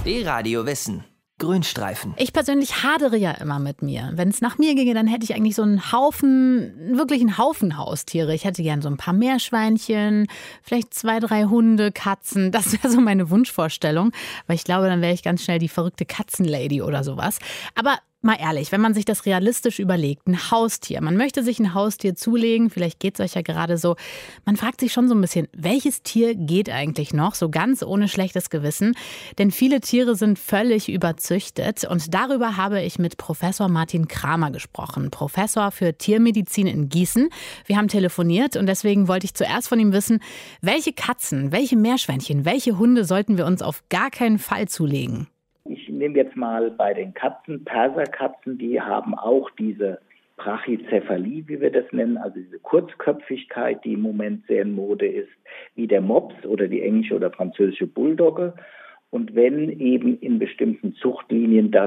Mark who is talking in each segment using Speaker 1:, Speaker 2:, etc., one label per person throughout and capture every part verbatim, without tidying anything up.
Speaker 1: D-Radio Wissen. Grünstreifen.
Speaker 2: Ich persönlich hadere ja immer mit mir. Wenn es nach mir ginge, dann hätte ich eigentlich so einen Haufen, wirklich einen Haufen Haustiere. Ich hätte gern so ein paar Meerschweinchen, vielleicht zwei, drei Hunde, Katzen. Das wäre so meine Wunschvorstellung, weil ich glaube, dann wäre ich ganz schnell die verrückte Katzenlady oder sowas. Aber mal ehrlich, wenn man sich das realistisch überlegt, ein Haustier, man möchte sich ein Haustier zulegen, vielleicht geht es euch ja gerade so, man fragt sich schon so ein bisschen, welches Tier geht eigentlich noch, so ganz ohne schlechtes Gewissen? Denn viele Tiere sind völlig überzüchtet und darüber habe ich mit Professor Martin Kramer gesprochen, Professor für Tiermedizin in Gießen. Wir haben telefoniert und deswegen wollte ich zuerst von ihm wissen, welche Katzen, welche Meerschweinchen, welche Hunde sollten wir uns auf gar keinen Fall zulegen?
Speaker 3: Ich nehme jetzt mal bei den Katzen, Perserkatzen, die haben auch diese Brachycephalie, wie wir das nennen, also diese Kurzköpfigkeit, die im Moment sehr in Mode ist, wie der Mops oder die englische oder französische Bulldogge. Und wenn eben in bestimmten Zuchtlinien das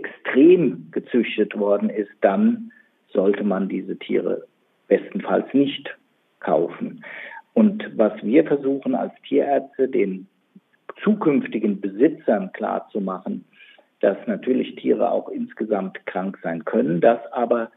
Speaker 3: extrem gezüchtet worden ist, dann sollte man diese Tiere bestenfalls nicht kaufen. Und was wir versuchen als Tierärzte, den zukünftigen Besitzern klarzumachen, dass natürlich Tiere auch insgesamt krank sein können, dass aber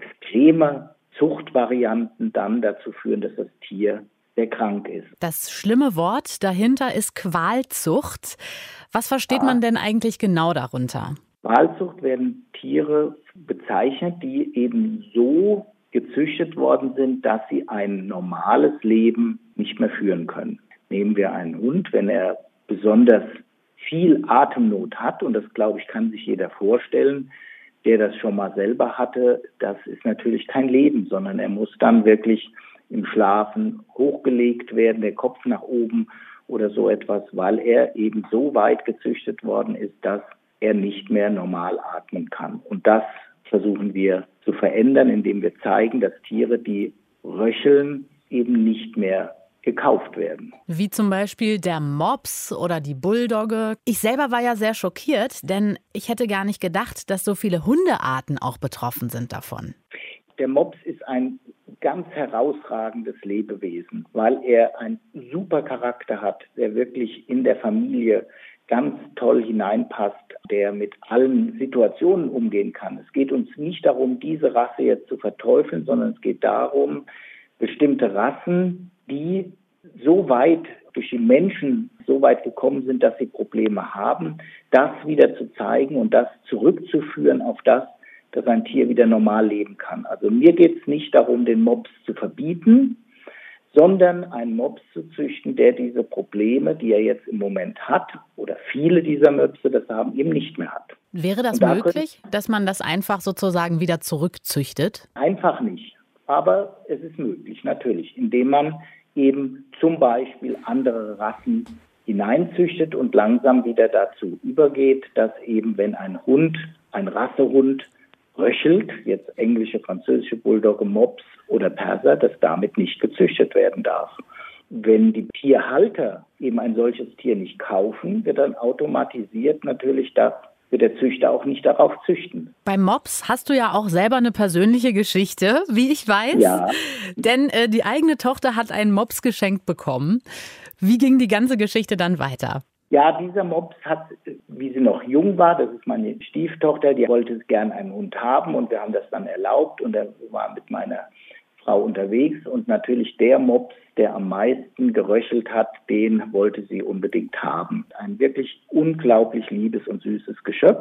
Speaker 3: extreme Zuchtvarianten dann dazu führen, dass das Tier sehr krank ist.
Speaker 2: Das schlimme Wort dahinter ist Qualzucht. Was versteht man denn eigentlich genau darunter?
Speaker 3: Qualzucht werden Tiere bezeichnet, die eben so gezüchtet worden sind, dass sie ein normales Leben nicht mehr führen können. Nehmen wir einen Hund, wenn er besonders viel Atemnot hat, und das, glaube ich, kann sich jeder vorstellen, der das schon mal selber hatte, das ist natürlich kein Leben, sondern er muss dann wirklich im Schlafen hochgelegt werden, der Kopf nach oben oder so etwas, weil er eben so weit gezüchtet worden ist, dass er nicht mehr normal atmen kann. Und das versuchen wir zu verändern, indem wir zeigen, dass Tiere, die röcheln, eben nicht mehr gekauft werden.
Speaker 2: Wie zum Beispiel der Mops oder die Bulldogge. Ich selber war ja sehr schockiert, denn ich hätte gar nicht gedacht, dass so viele Hundearten auch betroffen sind davon.
Speaker 3: Der Mops ist ein ganz herausragendes Lebewesen, weil er einen super Charakter hat, der wirklich in der Familie ganz toll hineinpasst, der mit allen Situationen umgehen kann. Es geht uns nicht darum, diese Rasse jetzt zu verteufeln, sondern es geht darum, bestimmte Rassen, die so weit durch die Menschen so weit gekommen sind, dass sie Probleme haben, das wieder zu zeigen und das zurückzuführen auf das, dass ein Tier wieder normal leben kann. Also mir geht es nicht darum, den Mops zu verbieten, sondern einen Mops zu züchten, der diese Probleme, die er jetzt im Moment hat, oder viele dieser Möpse das haben, eben nicht mehr hat.
Speaker 2: Wäre das da möglich, dass man das einfach sozusagen wieder zurückzüchtet?
Speaker 3: Einfach nicht. Aber es ist möglich, natürlich, indem man eben zum Beispiel andere Rassen hineinzüchtet und langsam wieder dazu übergeht, dass eben, wenn ein Hund, ein Rassehund röchelt, jetzt englische, französische Bulldogge, Mops oder Perser, dass damit nicht gezüchtet werden darf. Wenn die Tierhalter eben ein solches Tier nicht kaufen, wird dann automatisiert natürlich das wird der Züchter auch nicht darauf züchten.
Speaker 2: Beim Mops hast du ja auch selber eine persönliche Geschichte, wie ich weiß.
Speaker 3: Ja.
Speaker 2: Denn äh, die eigene Tochter hat einen Mops geschenkt bekommen. Wie ging die ganze Geschichte dann weiter?
Speaker 3: Ja, dieser Mops hat, wie sie noch jung war, das ist meine Stieftochter, die wollte gern einen Hund haben und wir haben das dann erlaubt und er war mit meiner Frau unterwegs und natürlich der Mops, der am meisten geröchelt hat, den wollte sie unbedingt haben. Ein wirklich unglaublich liebes und süßes Geschöpf.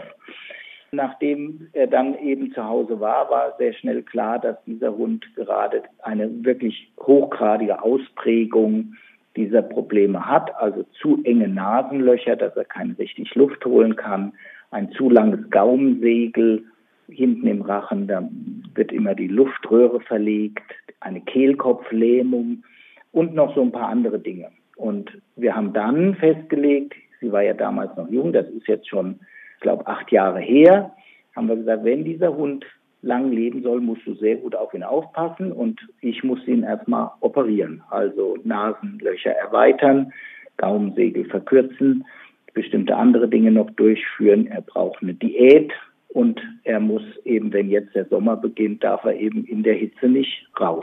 Speaker 3: Nachdem er dann eben zu Hause war, war sehr schnell klar, dass dieser Hund gerade eine wirklich hochgradige Ausprägung dieser Probleme hat, also zu enge Nasenlöcher, dass er keine richtig Luft holen kann, ein zu langes Gaumensegel hinten im Rachen, da wird immer die Luftröhre verlegt, eine Kehlkopflähmung und noch so ein paar andere Dinge. Und wir haben dann festgelegt, sie war ja damals noch jung, das ist jetzt schon, ich glaube, acht Jahre her, haben wir gesagt, wenn dieser Hund lang leben soll, musst du sehr gut auf ihn aufpassen und ich muss ihn erstmal operieren, also Nasenlöcher erweitern, Gaumensegel verkürzen, bestimmte andere Dinge noch durchführen. Er braucht eine Diät und er muss eben, wenn jetzt der Sommer beginnt, darf er eben in der Hitze nicht raus,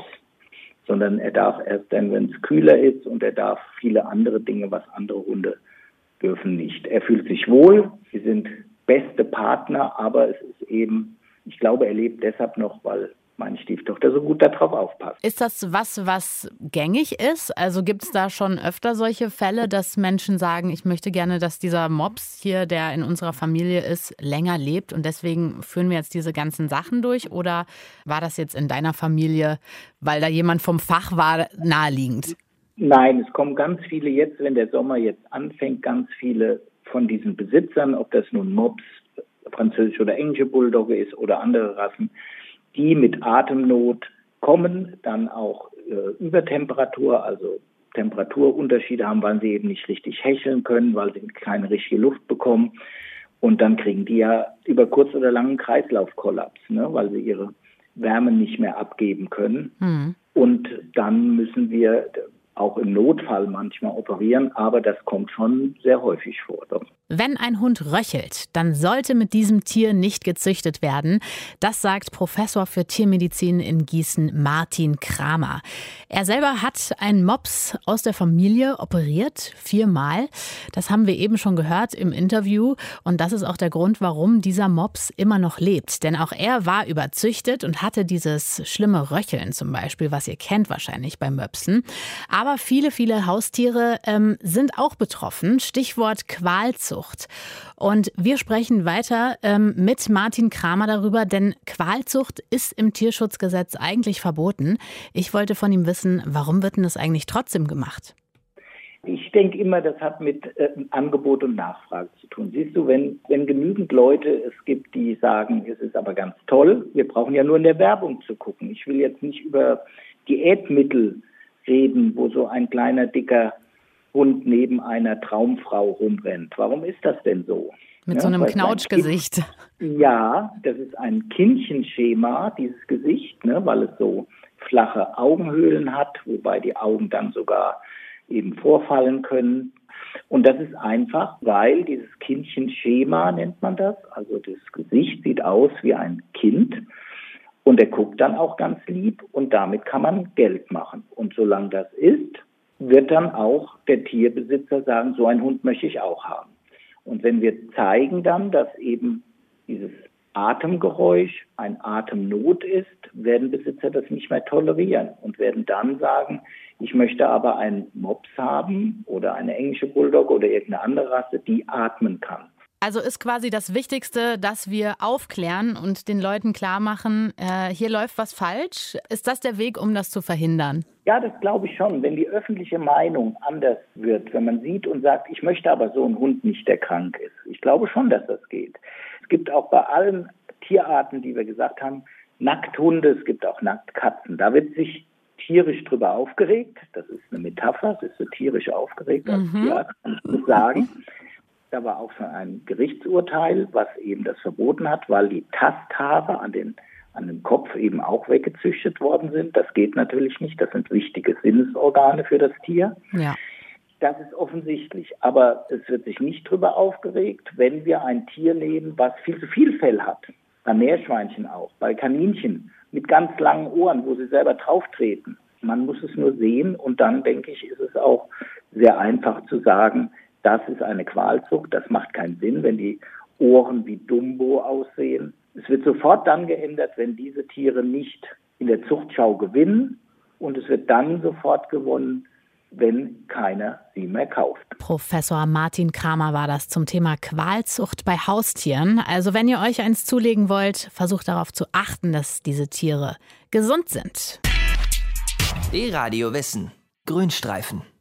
Speaker 3: sondern er darf erst dann, wenn es kühler ist und er darf viele andere Dinge, was andere Hunde dürfen nicht. Er fühlt sich wohl, sie sind beste Partner, aber es ist eben, ich glaube, er lebt deshalb noch, weil meine Stieftochter so gut darauf aufpasst.
Speaker 2: Ist das was, was gängig ist? Also gibt es da schon öfter solche Fälle, dass Menschen sagen, ich möchte gerne, dass dieser Mops hier, der in unserer Familie ist, länger lebt und deswegen führen wir jetzt diese ganzen Sachen durch? Oder war das jetzt in deiner Familie, weil da jemand vom Fach war, naheliegend?
Speaker 3: Nein, es kommen ganz viele jetzt, wenn der Sommer jetzt anfängt, ganz viele von diesen Besitzern, ob das nun Mops, französische oder englische Bulldogge ist oder andere Rassen, die mit Atemnot kommen, dann auch äh, Übertemperatur, also Temperaturunterschiede haben, weil sie eben nicht richtig hecheln können, weil sie keine richtige Luft bekommen. Und dann kriegen die ja über kurz oder lang einen Kreislaufkollaps, ne, weil sie ihre Wärme nicht mehr abgeben können. Mhm. Und dann müssen wir auch im Notfall manchmal operieren, aber das kommt schon sehr häufig vor. Doch.
Speaker 2: Wenn ein Hund röchelt, dann sollte mit diesem Tier nicht gezüchtet werden. Das sagt Professor für Tiermedizin in Gießen Martin Kramer. Er selber hat einen Mops aus der Familie operiert, viermal. Das haben wir eben schon gehört im Interview. Und das ist auch der Grund, warum dieser Mops immer noch lebt. Denn auch er war überzüchtet und hatte dieses schlimme Röcheln zum Beispiel, was ihr kennt wahrscheinlich bei Möpsen. Aber viele, viele Haustiere ähm, sind auch betroffen. Stichwort Qualzucht. Und wir sprechen weiter ähm, mit Martin Kramer darüber, denn Qualzucht ist im Tierschutzgesetz eigentlich verboten. Ich wollte von ihm wissen, warum wird denn das eigentlich trotzdem gemacht?
Speaker 3: Ich denke immer, das hat mit äh, Angebot und Nachfrage zu tun. Siehst du, wenn, wenn genügend Leute es gibt, die sagen, es ist aber ganz toll, wir brauchen ja nur in der Werbung zu gucken. Ich will jetzt nicht über Diätmittel reden, wo so ein kleiner, dicker Hund neben einer Traumfrau rumrennt. Warum ist das denn so?
Speaker 2: Mit ja, so einem Knautschgesicht.
Speaker 3: Ja, das ist ein Kindchenschema, dieses Gesicht, ne, weil es so flache Augenhöhlen hat, wobei die Augen dann sogar eben vorfallen können. Und das ist einfach, weil dieses Kindchenschema nennt man das, also das Gesicht sieht aus wie ein Kind. Und er guckt dann auch ganz lieb und damit kann man Geld machen. Und solange das ist, wird dann auch der Tierbesitzer sagen, so einen Hund möchte ich auch haben. Und wenn wir zeigen dann, dass eben dieses Atemgeräusch ein Atemnot ist, werden Besitzer das nicht mehr tolerieren und werden dann sagen, ich möchte aber einen Mops haben oder eine englische Bulldogge oder irgendeine andere Rasse, die atmen kann.
Speaker 2: Also ist quasi das Wichtigste, dass wir aufklären und den Leuten klar machen, äh, hier läuft was falsch. Ist das der Weg, um das zu verhindern?
Speaker 3: Ja, das glaube ich schon. Wenn die öffentliche Meinung anders wird, wenn man sieht und sagt, ich möchte aber so einen Hund nicht, der krank ist. Ich glaube schon, dass das geht. Es gibt auch bei allen Tierarten, die wir gesagt haben, Nackthunde, es gibt auch Nacktkatzen. Da wird sich tierisch drüber aufgeregt. Das ist eine Metapher, es ist so tierisch aufgeregt, als mhm. Tierarzt kann ich das sagen. Da war auch schon ein Gerichtsurteil, was eben das verboten hat, weil die Tasthaare an den an dem Kopf eben auch weggezüchtet worden sind. Das geht natürlich nicht. Das sind wichtige Sinnesorgane für das Tier. Ja. Das ist offensichtlich. Aber es wird sich nicht drüber aufgeregt, wenn wir ein Tier nehmen, was viel zu viel Fell hat. Bei Meerschweinchen auch, bei Kaninchen mit ganz langen Ohren, wo sie selber drauf treten. Man muss es nur sehen und dann, denke ich, ist es auch sehr einfach zu sagen, das ist eine Qualzucht. Das macht keinen Sinn, wenn die Ohren wie Dumbo aussehen. Es wird sofort dann geändert, wenn diese Tiere nicht in der Zuchtschau gewinnen. Und es wird dann sofort gewonnen, wenn keiner sie mehr kauft.
Speaker 2: Professor Martin Kramer war das zum Thema Qualzucht bei Haustieren. Also wenn ihr euch eins zulegen wollt, versucht darauf zu achten, dass diese Tiere gesund sind.
Speaker 1: E-Radio Wissen. Grünstreifen.